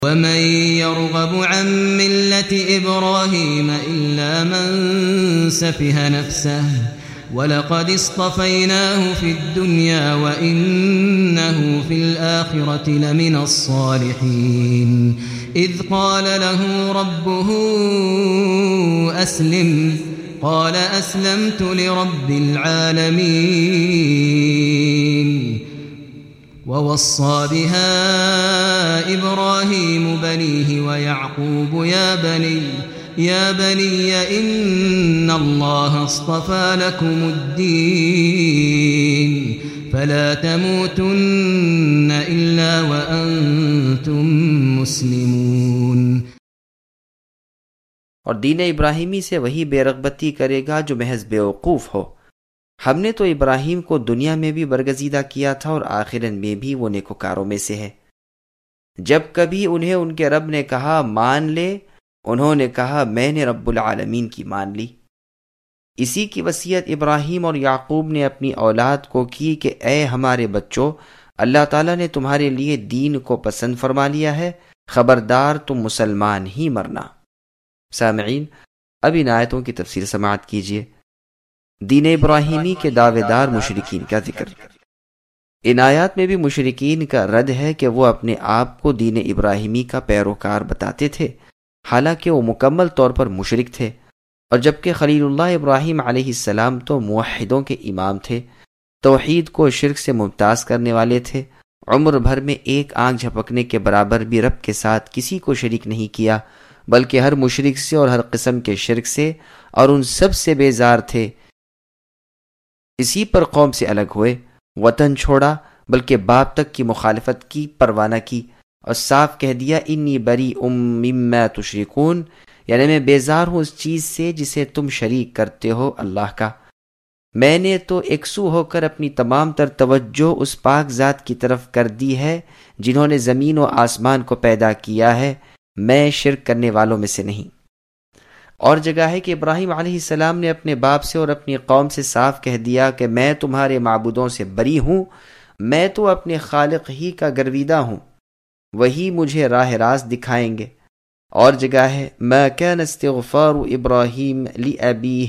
ومن يرغب عن ملة إبراهيم إلا من سفه نفسه ولقد اصطفيناه في الدنيا وإنه في الآخرة لمن الصالحين إذ قال له ربه أسلم قال أسلمت لرب العالمين ووصى بها إبراهيم بنيه ويعقوب يا بني إن الله اصطفى لكم الدين فلا تموتن إلا وأنتم مسلمون۔ اور دین ابراہیمی سے وہی بے رغبتی کرے گا جو محض بیوقوف ہو۔ ہم نے تو ابراہیم کو دنیا میں بھی برگزیدہ کیا تھا اور آخرت میں بھی وہ نیکوکاروں میں سے ہے۔ جب کبھی انہیں ان کے رب نے کہا مان لے، انہوں نے کہا میں نے رب العالمین کی مان لی۔ اسی کی وصیت ابراہیم اور یعقوب نے اپنی اولاد کو کی کہ اے ہمارے بچوں، اللہ تعالیٰ نے تمہارے لیے دین کو پسند فرما لیا ہے، خبردار تم مسلمان ہی مرنا۔ سامعین، اب ان آیتوں کی تفسیر سماعت کیجیے۔ دین ابراہیمی کے دعوے دار مشرکین کا ذکر۔ ان آیات میں بھی مشرکین کا رد ہے کہ وہ اپنے آپ کو دین ابراہیمی کا پیروکار بتاتے تھے، حالانکہ وہ مکمل طور پر مشرک تھے، اور جبکہ خلیل اللہ ابراہیم علیہ السلام تو موحدوں کے امام تھے، توحید کو شرک سے ممتاز کرنے والے تھے، عمر بھر میں ایک آنکھ جھپکنے کے برابر بھی رب کے ساتھ کسی کو شریک نہیں کیا، بلکہ ہر مشرک سے اور ہر قسم کے شرک سے اور ان سب سے بیزار تھے۔ اسی پر قوم سے الگ ہوئے، وطن چھوڑا، بلکہ باپ تک کی مخالفت کی پرواہ نہ کی، اور صاف کہہ دیا انی بریء مما تشرکون، یعنی میں بیزار ہوں اس چیز سے جسے تم شریک کرتے ہو اللہ کا۔ میں نے تو یکسو ہو کر اپنی تمام تر توجہ اس پاک ذات کی طرف کر دی ہے جنہوں نے زمین و آسمان کو پیدا کیا ہے، میں شرک کرنے والوں میں سے نہیں۔ اور جگہ ہے کہ ابراہیم علیہ السلام نے اپنے باپ سے اور اپنی قوم سے صاف کہہ دیا کہ میں تمہارے معبودوں سے بری ہوں، میں تو اپنے خالق ہی کا گرویدہ ہوں، وہی مجھے راہ راست دکھائیں گے۔ اور جگہ ہے ما كان استغفار ابراہیم لأبیہ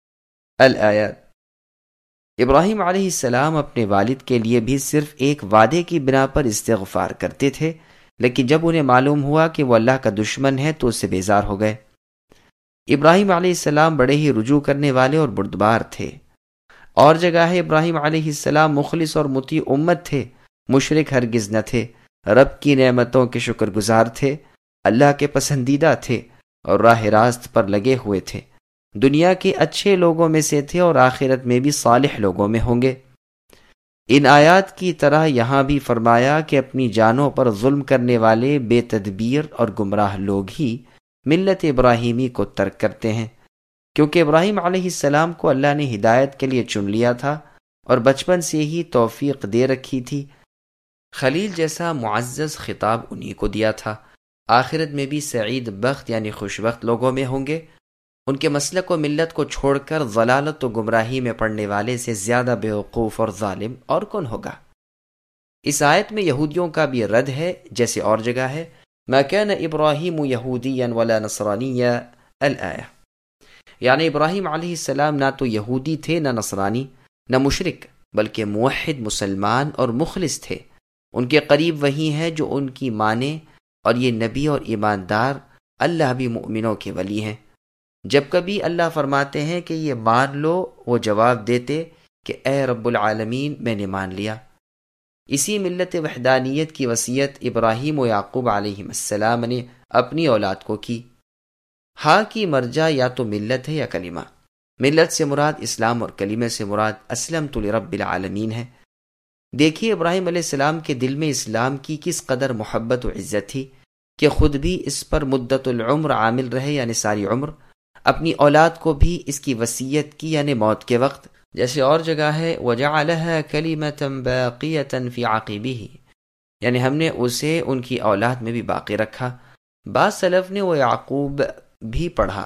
الآیات۔ ابراہیم علیہ السلام اپنے والد کے لیے بھی صرف ایک وعدے کی بنا پر استغفار کرتے تھے، لیکن جب انہیں معلوم ہوا کہ وہ اللہ کا دشمن ہے تو اس سے بیزار ہو گئے۔ ابراہیم علیہ السلام بڑے ہی رجوع کرنے والے اور بردبار تھے۔ اور جگہ ہے ابراہیم علیہ السلام مخلص اور مطیع امت تھے، مشرک ہرگز نہ تھے، رب کی نعمتوں کے شکر گزار تھے، اللہ کے پسندیدہ تھے اور راہ راست پر لگے ہوئے تھے، دنیا کے اچھے لوگوں میں سے تھے اور آخرت میں بھی صالح لوگوں میں ہوں گے۔ ان آیات کی طرح یہاں بھی فرمایا کہ اپنی جانوں پر ظلم کرنے والے بے تدبیر اور گمراہ لوگ ہی ملت ابراہیمی کو ترک کرتے ہیں، کیونکہ ابراہیم علیہ السلام کو اللہ نے ہدایت کے لیے چن لیا تھا اور بچپن سے ہی توفیق دے رکھی تھی۔ خلیل جیسا معزز خطاب انہی کو دیا تھا۔ آخرت میں بھی سعید بخت یعنی خوش بخت لوگوں میں ہوں گے۔ ان کے مسلک و ملت کو چھوڑ کر ضلالت و گمراہی میں پڑنے والے سے زیادہ بیوقوف اور ظالم اور کون ہوگا؟ اس آیت میں یہودیوں کا بھی رد ہے، جیسے اور جگہ ہے ما كان ابراہیم یہودیا ولا نصرانیا الآیہ، یعنی ابراہیم علیہ السلام نہ تو یہودی تھے، نہ نصرانی، نہ مشرک، بلکہ موحد مسلمان اور مخلص تھے۔ ان کے قریب وہی ہے جو ان کی مانے، اور یہ نبی اور ایماندار اللہ بھی مؤمنوں کے ولی ہیں۔ جب کبھی اللہ فرماتے ہیں کہ یہ مان لو، وہ جواب دیتے کہ اے رب العالمین میں نے مان لیا۔ اسی ملت وحدانیت کی وصیت ابراہیم و یعقوب علیہ السلام نے اپنی اولاد کو کی۔ ہاں کی مرجع یا تو ملت ہے یا کلمہ۔ ملت سے مراد اسلام اور کلمہ سے مراد اسلمت لرب العالمین ہے۔ دیکھیے ابراہیم علیہ السلام کے دل میں اسلام کی کس قدر محبت و عزت تھی کہ خود بھی اس پر مدت العمر عامل رہے، یعنی ساری عمر، اپنی اولاد کو بھی اس کی وصیت کی، یعنی موت کے وقت، جیسے اور جگہ ہے وَجَعَلَهَا كَلِمَةً بَاقِيَةً فِي عَقِبِهِ، یعنی ہم نے اسے ان کی اولاد میں بھی باقی رکھا۔ بعض سلف نے وہ یعقوب بھی پڑھا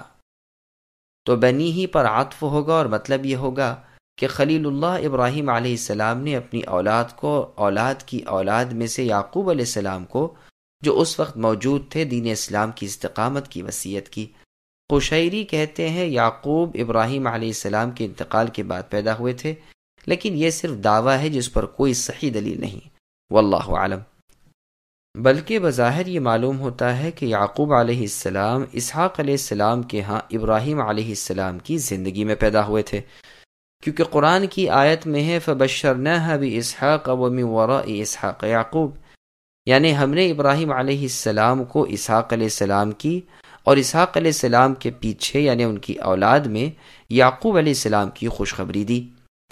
تو بنی ہی پر عطف ہوگا، اور مطلب یہ ہوگا کہ خلیل اللہ ابراہیم علیہ السلام نے اپنی اولاد کو اولاد کی اولاد میں سے یعقوب علیہ السلام کو جو اس وقت موجود تھے دین اسلام کی استقامت کی وصیت کی۔ قشیری کہتے ہیں یعقوب ابراہیم علیہ السلام کے انتقال کے بعد پیدا ہوئے تھے، لیکن یہ صرف دعویٰ ہے جس پر کوئی صحیح دلیل نہیں، واللہ اعلم۔ بلکہ بظاہر یہ معلوم ہوتا ہے کہ یعقوب علیہ السلام اسحاق علیہ السلام کے ہاں ابراہیم علیہ السلام کی زندگی میں پیدا ہوئے تھے، کیونکہ قرآن کی آیت میں ہے فَبَشَّرْنَاهَا بِإِسْحَاقَ وَمِن وَرَاءِ إِسْحَاقَ یعقوب، یعنی ہم نے ابراہیم علیہ السلام کو اسحاق علیہ السلام کی اور اسحاق علیہ السلام کے پیچھے یعنی ان کی اولاد میں یعقوب علیہ السلام کی خوشخبری دی،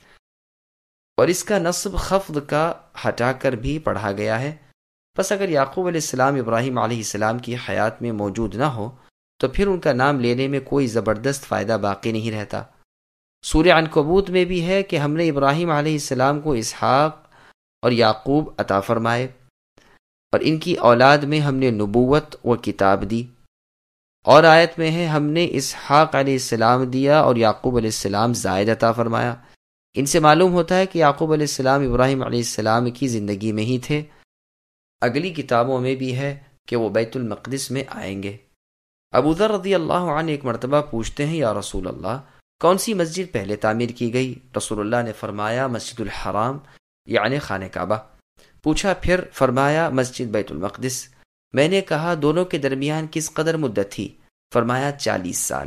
اور اس کا نصب خفض کا ہٹا کر بھی پڑھا گیا ہے۔ پس اگر یعقوب علیہ السلام ابراہیم علیہ السلام کی حیات میں موجود نہ ہو تو پھر ان کا نام لینے میں کوئی زبردست فائدہ باقی نہیں رہتا۔ سورہ عنکبوت میں بھی ہے کہ ہم نے ابراہیم علیہ السلام کو اسحاق اور یعقوب عطا فرمائے، اور ان کی اولاد میں ہم نے نبوت و کتاب دی، اور آیت میں ہے ہم نے اسحاق علیہ السلام دیا اور یعقوب علیہ السلام زائد عطا فرمایا۔ ان سے معلوم ہوتا ہے کہ یعقوب علیہ السلام ابراہیم علیہ السلام کی زندگی میں ہی تھے۔ اگلی کتابوں میں بھی ہے کہ وہ بیت المقدس میں آئیں گے۔ ابو ذر رضی اللہ عنہ ایک مرتبہ پوچھتے ہیں یا رسول اللہ کون سی مسجد پہلے تعمیر کی گئی؟ رسول اللہ نے فرمایا مسجد الحرام یعنی خانہ کعبہ۔ پوچھا پھر؟ فرمایا مسجد بیت المقدس۔ میں نے کہا دونوں کے درمیان کس قدر مدت تھی؟ فرمایا 40 سال۔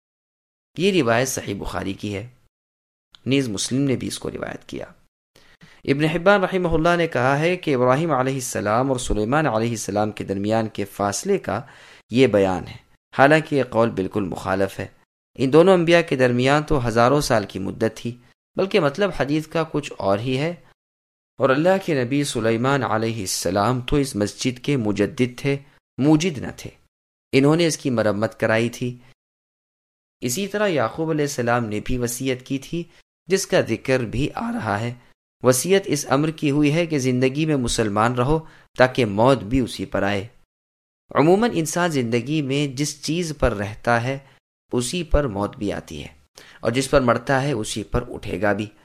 یہ روایت صحیح بخاری کی ہے، نیز مسلم نے بھی اس کو روایت کیا۔ ابن حبان رحمہ اللہ نے کہا ہے کہ ابراہیم علیہ السلام اور سلیمان علیہ السلام کے درمیان کے فاصلے کا یہ بیان ہے، حالانکہ یہ قول بالکل مخالف ہے۔ ان دونوں انبیاء کے درمیان تو ہزاروں سال کی مدت تھی، بلکہ مطلب حدیث کا کچھ اور ہی ہے۔ اور اللہ کے نبی سلیمان علیہ السلام تو اس مسجد کے مجدد تھے، موجد نہ تھے، انہوں نے اس کی مرمت کرائی تھی۔ اسی طرح یعقوب علیہ السلام نے بھی وصیت کی تھی جس کا ذکر بھی آ رہا ہے۔ وصیت اس امر کی ہوئی ہے کہ زندگی میں مسلمان رہو تاکہ موت بھی اسی پر آئے۔ عموماً انسان زندگی میں جس چیز پر رہتا ہے اسی پر موت بھی آتی ہے، اور جس پر مرتا ہے اسی پر اٹھے گا بھی۔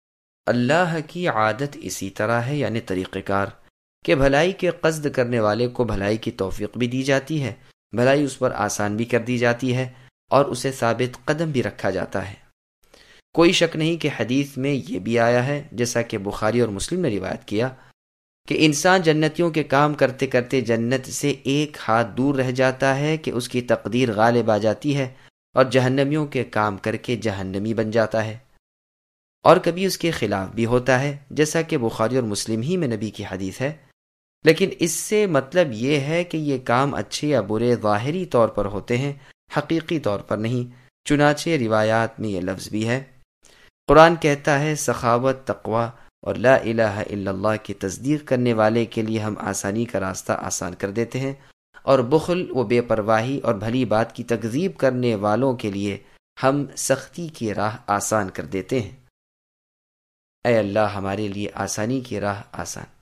اللہ کی عادت اسی طرح ہے، یعنی طریقہ کار، کہ بھلائی کے قصد کرنے والے کو بھلائی کی توفیق بھی دی جاتی ہے، بھلائی اس پر آسان بھی کر دی جاتی ہے، اور اسے ثابت قدم بھی رکھا جاتا ہے۔ کوئی شک نہیں کہ حدیث میں یہ بھی آیا ہے، جیسا کہ بخاری اور مسلم نے روایت کیا، کہ انسان جنتیوں کے کام کرتے کرتے جنت سے ایک ہاتھ دور رہ جاتا ہے کہ اس کی تقدیر غالب آ جاتی ہے، اور جہنمیوں کے کام کر کے جہنمی بن جاتا ہے، اور کبھی اس کے خلاف بھی ہوتا ہے، جیسا کہ بخاری اور مسلم ہی میں نبی کی حدیث ہے۔ لیکن اس سے مطلب یہ ہے کہ یہ کام اچھے یا برے ظاہری طور پر ہوتے ہیں، حقیقی طور پر نہیں۔ چنانچہ روایات میں یہ لفظ بھی ہے۔ قرآن کہتا ہے سخاوت، تقوی اور لا الہ الا اللہ کی تصدیق کرنے والے کے لیے ہم آسانی کا راستہ آسان کر دیتے ہیں، اور بخل و بے پرواہی اور بھلی بات کی تکذیب کرنے والوں کے لیے ہم سختی کی راہ آسان کر دیتے ہیں۔ اے اللہ ہمارے لیے آسانی کی راہ آسان